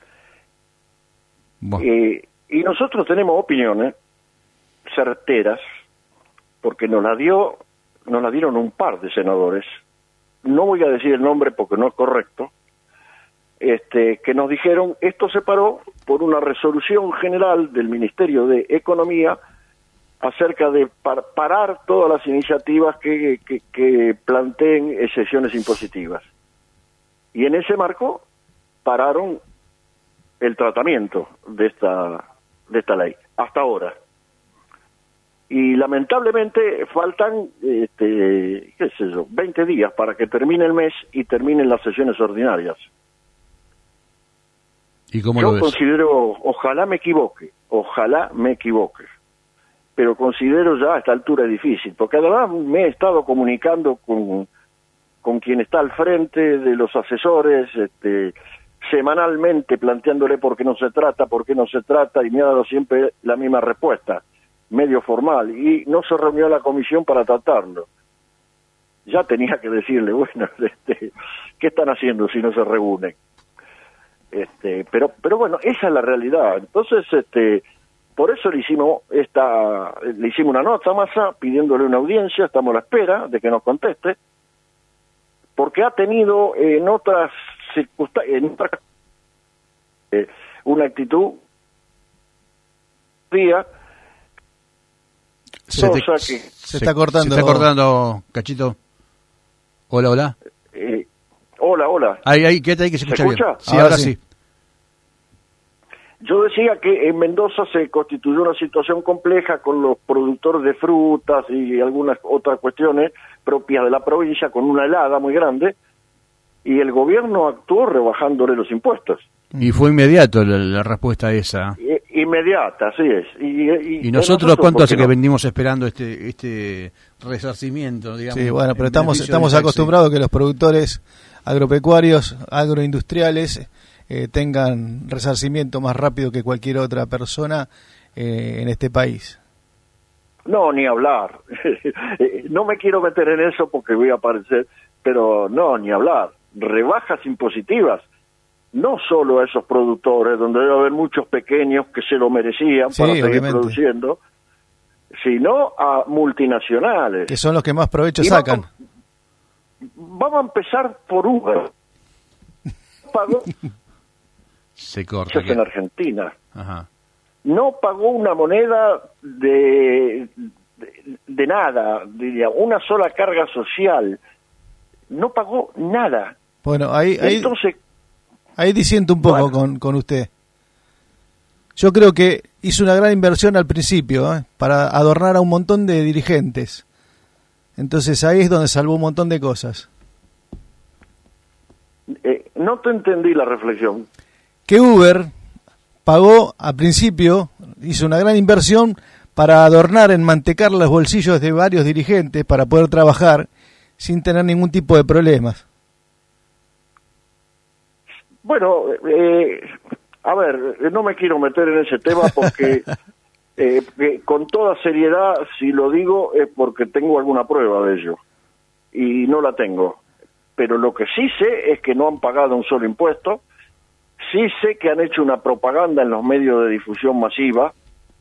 Bueno. Y nosotros tenemos opiniones certeras, porque nos la dieron un par de senadores, no voy a decir el nombre porque no es correcto, que nos dijeron, esto se paró por una resolución general del Ministerio de Economía acerca de parar todas las iniciativas que planteen exenciones impositivas. Y en ese marco pararon el tratamiento de esta ley, hasta ahora. Y lamentablemente faltan, 20 días para que termine el mes y terminen las sesiones ordinarias. ¿Y cómo lo ves? Yo considero, ojalá me equivoque, pero considero ya a esta altura difícil, porque además me he estado comunicando con quien está al frente de los asesores, semanalmente planteándole por qué no se trata, y me ha dado siempre la misma respuesta, medio formal, y no se reunió la comisión para tratarlo. Ya tenía que decirle, bueno, ¿qué están haciendo si no se reúnen? Pero bueno, esa es la realidad. Entonces, por eso le hicimos una nota a Massa pidiéndole una audiencia, estamos a la espera de que nos conteste, porque ha tenido en otras circunstancias una actitud se está cortando, Cachito. Hola. Hola. Ahí, quédate ahí que se escucha bien. Sí, ahora sí. Yo decía que en Mendoza se constituyó una situación compleja con los productores de frutas y algunas otras cuestiones propias de la provincia, con una helada muy grande, y el gobierno actuó rebajándole los impuestos. Y fue inmediato la respuesta a esa. Inmediata, así es. ¿Y nosotros cuánto hace que venimos esperando este resarcimiento, digamos? Sí, bueno, pero estamos acostumbrados a que los productores agropecuarios, agroindustriales, tengan resarcimiento más rápido que cualquier otra persona en este país. No, ni hablar. No me quiero meter en eso porque voy a aparecer, pero no, ni hablar. Rebajas impositivas, no solo a esos productores, donde debe haber muchos pequeños que se lo merecían para seguir produciendo, sino a multinacionales. Que son los que más provecho sacan. Vamos a empezar por Uber. Pagó se corta en Argentina. Ajá. No pagó una moneda de de nada, diría, una sola carga social. No pagó nada. Bueno, Entonces, ahí disiento un poco con usted. Yo creo que hizo una gran inversión al principio, para adornar a un montón de dirigentes. Entonces ahí es donde salvó un montón de cosas. No te entendí la reflexión. Que Uber pagó al principio, hizo una gran inversión para adornar, enmantecar los bolsillos de varios dirigentes para poder trabajar sin tener ningún tipo de problemas. Bueno, a ver, no me quiero meter en ese tema porque con toda seriedad, si lo digo es porque tengo alguna prueba de ello y no la tengo. Pero lo que sí sé es que no han pagado un solo impuesto. Sí sé que han hecho una propaganda en los medios de difusión masiva,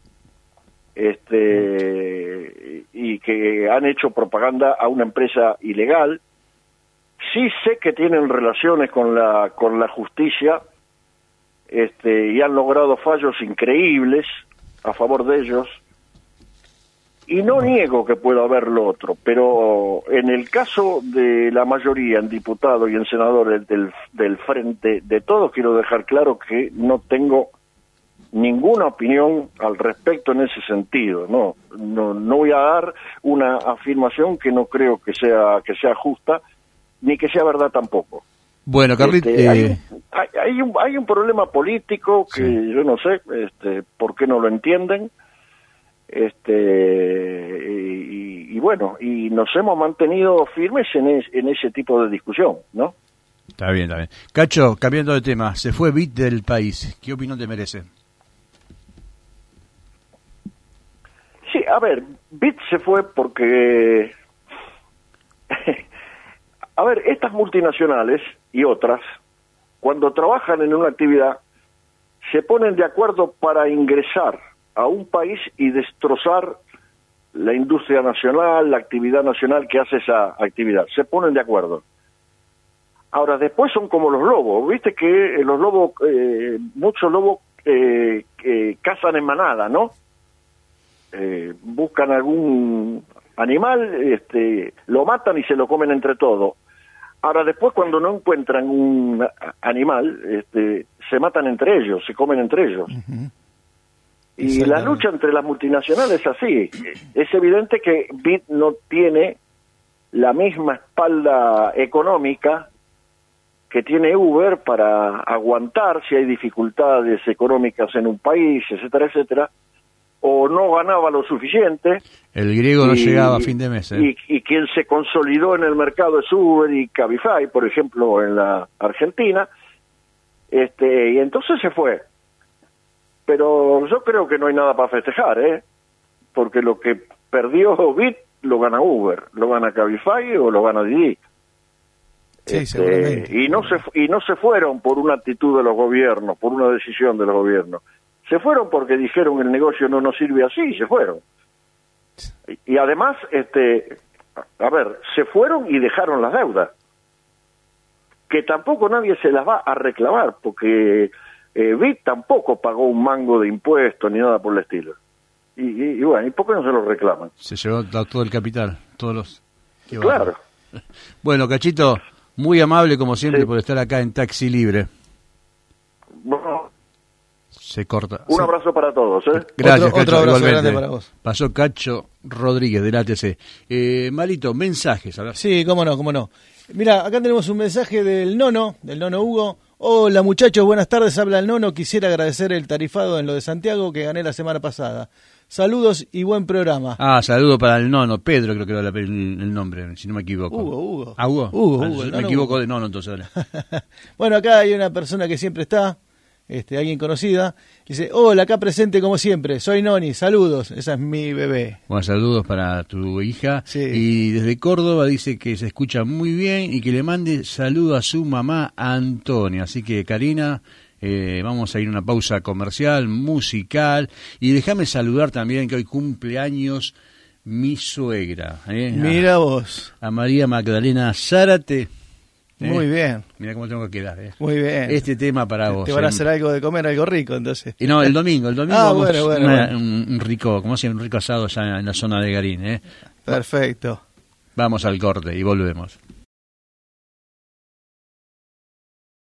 y que han hecho propaganda a una empresa ilegal. Sí sé que tienen relaciones con la justicia, y han logrado fallos increíbles a favor de ellos. Y no niego que pueda haber lo otro, pero en el caso de la mayoría en diputados y en senadores del Frente de Todos, quiero dejar claro que no tengo ninguna opinión al respecto en ese sentido. No voy a dar una afirmación que no creo que sea justa, ni que sea verdad tampoco. Bueno, Carlitos, hay un problema político que sí, yo no sé por qué no lo entienden. Y bueno, y nos hemos mantenido firmes en ese tipo de discusión, ¿no? Está bien. Cacho, cambiando de tema, se fue BIT del país. ¿Qué opinión te merece? Sí, a ver, BIT se fue porque a ver, estas multinacionales y otras, cuando trabajan en una actividad, se ponen de acuerdo para ingresar a un país y destrozar la industria nacional, la actividad nacional que hace esa actividad. Se ponen de acuerdo. Ahora, después son como los lobos. Viste que los lobos, muchos lobos cazan en manada, ¿no? Buscan algún animal, lo matan y se lo comen entre todos. Ahora, después cuando no encuentran un animal, se matan entre ellos, se comen entre ellos. Uh-huh. Y la lucha entre las multinacionales es así. Es evidente que BIT no tiene la misma espalda económica que tiene Uber para aguantar si hay dificultades económicas en un país, etcétera, etcétera, o no ganaba lo suficiente. El griego no llegaba a fin de mes. Y quien se consolidó en el mercado es Uber y Cabify, por ejemplo, en la Argentina, y entonces se fue. Pero yo creo que no hay nada para festejar, porque lo que perdió BIT lo gana Uber, lo gana Cabify o lo gana Didi. Sí, seguramente. Y no se fueron por una actitud de los gobiernos, por una decisión de los gobiernos. Se fueron porque dijeron el negocio no nos sirve así y se fueron. Y además, a ver, se fueron y dejaron las deudas, que tampoco nadie se las va a reclamar, porque BIT tampoco pagó un mango de impuestos ni nada por el estilo. Y bueno, ¿y por qué no se lo reclaman? Se llevó todo el capital, todos los... Claro. Bueno, Cachito, muy amable como siempre por estar acá en Taxi Libre. Bueno, se corta. Un abrazo para todos. Gracias, otro Cacho, abrazo igualmente. grande para vos. Pasó Cacho Rodríguez del ATC. Malito, mensajes. A ver. Sí, cómo no. Mira, acá tenemos un mensaje del Nono Hugo. Hola muchachos, buenas tardes, habla el Nono. Quisiera agradecer el tarifado en lo de Santiago que gané la semana pasada. Saludos y buen programa. Saludo para el Nono, Pedro creo que era el nombre, si no me equivoco. Hugo. Hugo. Me equivoco de Nono entonces. Bueno, acá hay una persona que siempre está, alguien conocida, dice, hola, acá presente como siempre, soy Noni, saludos, esa es mi bebé. Bueno, saludos para tu hija. Sí. Y desde Córdoba dice que se escucha muy bien y que le mande saludos a su mamá Antonia. Así que, Karina, vamos a ir a una pausa comercial, musical, y déjame saludar también que hoy cumpleaños mi suegra. Mira vos. A María Magdalena Zárate, Muy bien. Mira cómo tengo que quedar. Muy bien. Este tema para vos. Te van a hacer algo de comer, algo rico, entonces. Y no, el domingo Ah, vamos bueno. un rico, como se llama, un rico asado ya en la zona de Garín. Perfecto. Vamos al corte y volvemos.